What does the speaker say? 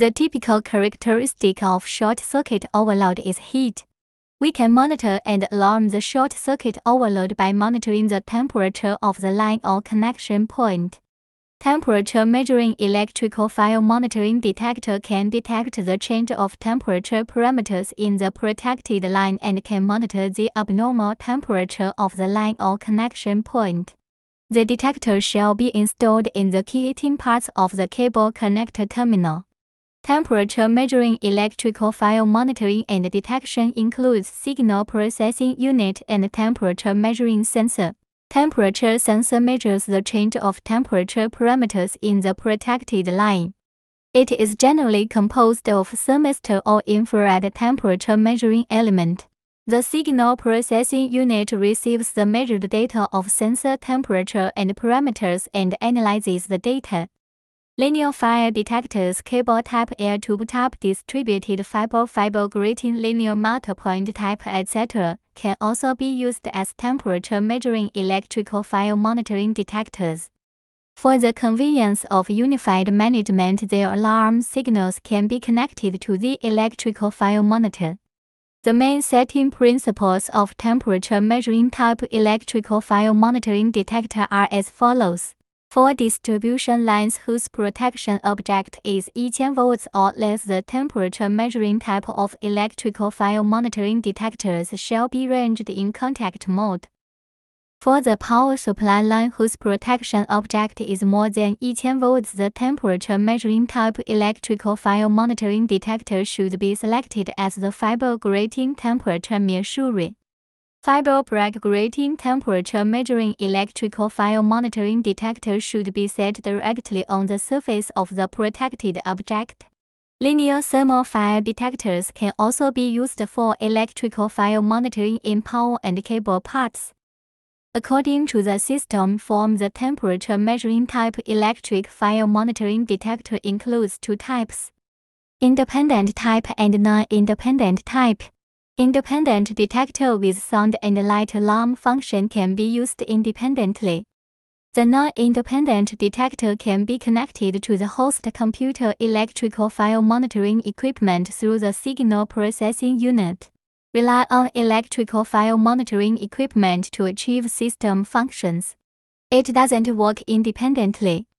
The typical characteristic of short-circuit overload is heat. We can monitor and alarm the short-circuit overload by monitoring the temperature of the line or connection point. Temperature measuring electrical file monitoring detector can detect the change of temperature parameters in the protected line and can monitor the abnormal temperature of the line or connection point. The detector shall be installed in the key-in parts of the cable connector terminal. Temperature measuring electrical file monitoring and detection includes signal processing unit and temperature measuring sensor. Temperature sensor measures the change of temperature parameters in the protected line. It is generally composed of thermistor or infrared temperature measuring element. The signal processing unit receives the measured data of sensor temperature and parameters and analyzes the data. Linear fire detectors, cable type, air tube type, distributed fiber grating, linear multipoint type, etc., can also be used as temperature measuring electrical file monitoring detectors. For the convenience of unified management, their alarm signals can be connected to the electrical file monitor. The main setting principles of temperature measuring type electrical file monitoring detector are as follows. For distribution lines whose protection object is 1000 volts or less, the temperature measuring type of electrical file monitoring detectors shall be ranged in contact mode. For the power supply line whose protection object is more than 1000 volts, the temperature measuring type electrical file monitoring detector should be selected as the fiber grating temperature measure. Fiber brick grating temperature measuring electrical file monitoring detector should be set directly on the surface of the protected object. Linear thermal fire detectors can also be used for electrical file monitoring in power and cable parts. According to the system form, the temperature measuring type electric file monitoring detector includes two types: independent type and non-independent type. Independent detector with sound and light alarm function can be used independently. The non-independent detector can be connected to the host computer electrical file monitoring equipment through the signal processing unit. Rely on electrical file monitoring equipment to achieve system functions. It doesn't work independently.